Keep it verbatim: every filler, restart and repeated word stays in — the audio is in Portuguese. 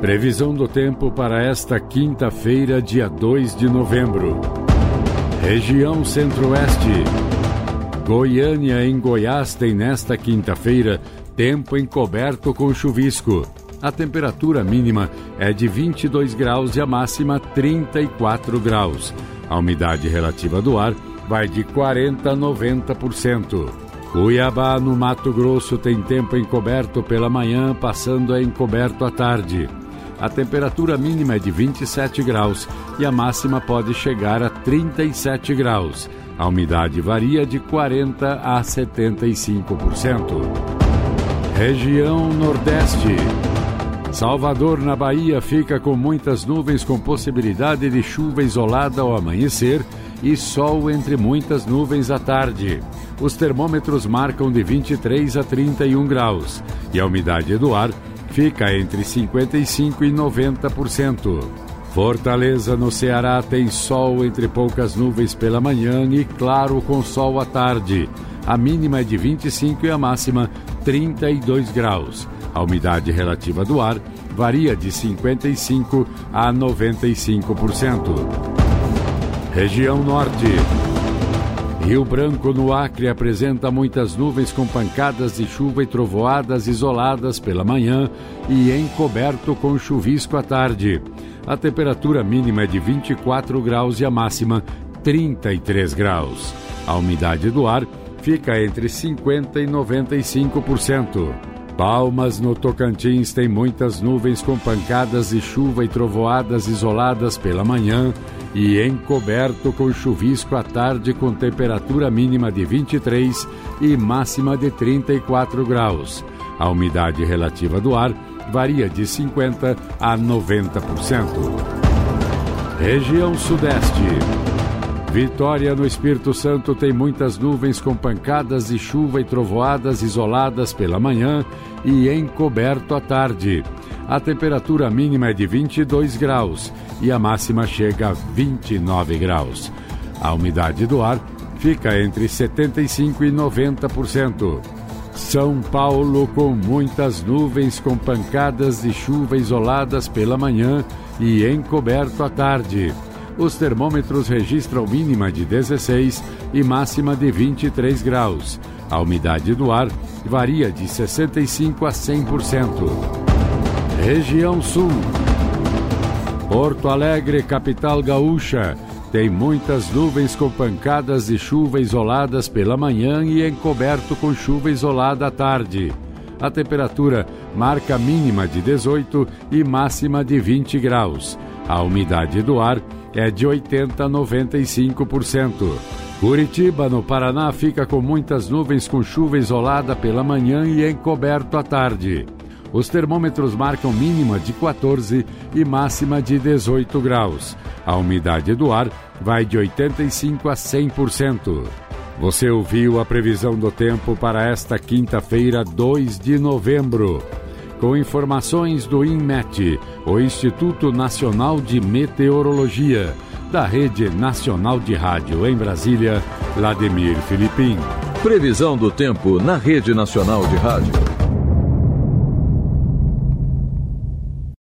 Previsão do tempo para esta quinta-feira, dia dois de novembro. Região Centro-Oeste. Goiânia, em Goiás, tem nesta quinta-feira tempo encoberto com chuvisco. A temperatura mínima é de vinte e dois graus e a máxima trinta e quatro graus. A umidade relativa do ar vai de quarenta a noventa por cento. Cuiabá, no Mato Grosso, tem tempo encoberto pela manhã, passando a encoberto à tarde. A temperatura mínima é de vinte e sete graus e a máxima pode chegar a trinta e sete graus. A umidade varia de quarenta a setenta e cinco por cento. Região Nordeste. Salvador, na Bahia, fica com muitas nuvens com possibilidade de chuva isolada ao amanhecer e sol entre muitas nuvens à tarde. Os termômetros marcam de vinte e três a trinta e um graus e a umidade do ar fica entre cinquenta e cinco por cento e noventa por cento. Fortaleza, no Ceará, tem sol entre poucas nuvens pela manhã e claro com sol à tarde. A mínima é de vinte e cinco e a máxima trinta e dois graus. A umidade relativa do ar varia de cinquenta e cinco por cento a noventa e cinco por cento. Região Norte. Rio Branco, no Acre, apresenta muitas nuvens com pancadas de chuva e trovoadas isoladas pela manhã e encoberto com chuvisco à tarde. A temperatura mínima é de vinte e quatro graus e a máxima trinta e três graus. A umidade do ar fica entre cinquenta por cento e noventa e cinco por cento. Palmas, no Tocantins, tem muitas nuvens com pancadas de chuva e trovoadas isoladas pela manhã e encoberto com chuvisco à tarde, com temperatura mínima de vinte e três e máxima de trinta e quatro graus. A umidade relativa do ar varia de cinquenta por cento a noventa por cento. Região Sudeste. Vitória, no Espírito Santo, tem muitas nuvens com pancadas de chuva e trovoadas isoladas pela manhã e encoberto à tarde. A temperatura mínima é de vinte e dois graus e a máxima chega a vinte e nove graus. A umidade do ar fica entre setenta e cinco por cento e noventa por cento. São Paulo, com muitas nuvens com pancadas de chuva isoladas pela manhã e encoberto à tarde. Os termômetros registram mínima de dezesseis e máxima de vinte e três graus. A umidade do ar varia de sessenta e cinco por cento a cem por cento. Região Sul. Porto Alegre, capital gaúcha, tem muitas nuvens com pancadas de chuva isoladas pela manhã e encoberto com chuva isolada à tarde. A temperatura marca mínima de dezoito e máxima de vinte graus. A umidade do ar é de oitenta a noventa e cinco por cento. Curitiba, no Paraná, fica com muitas nuvens com chuva isolada pela manhã e encoberto à tarde. Os termômetros marcam mínima de quatorze e máxima de dezoito graus. A umidade do ar vai de oitenta e cinco a cem por cento. Você ouviu a previsão do tempo para esta quinta-feira, dois de novembro. Com informações do INMET, o Instituto Nacional de Meteorologia, da Rede Nacional de Rádio em Brasília, Vladimir Filipim. Previsão do tempo na Rede Nacional de Rádio.